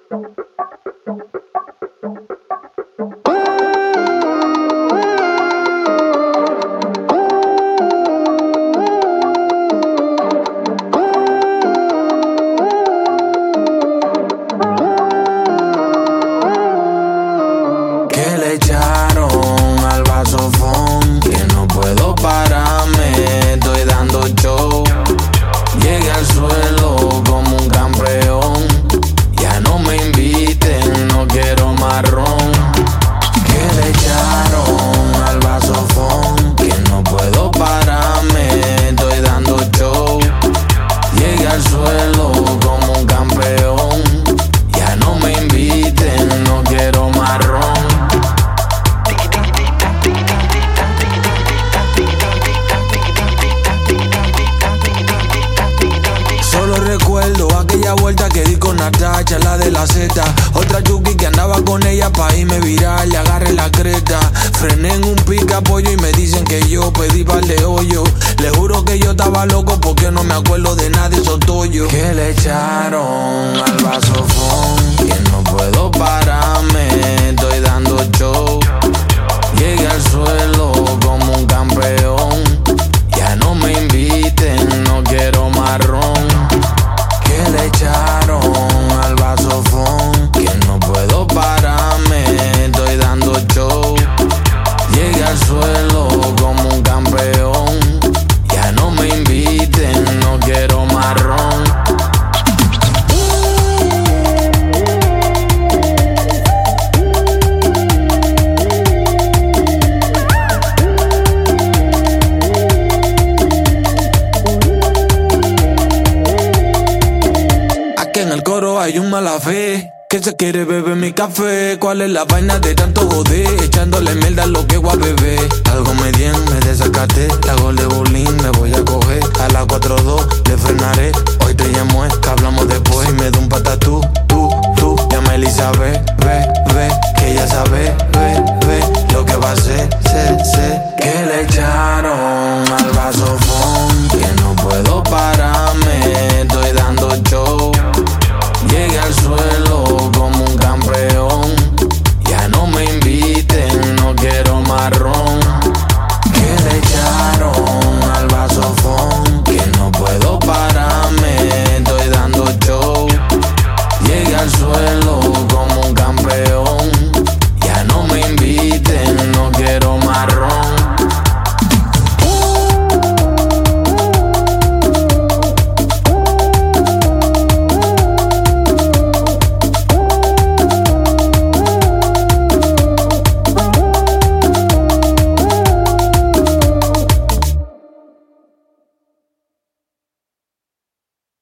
Que se quiere beber mi café. ¿Cuál es la vaina de tanto joder? Echándole mierda a lo que voy a beber. Algo me dien, me desacaté. La gol de bowling me voy a coger. A las 4-2 le frenaré. Hoy te llamo, que hablamos después. Y me da un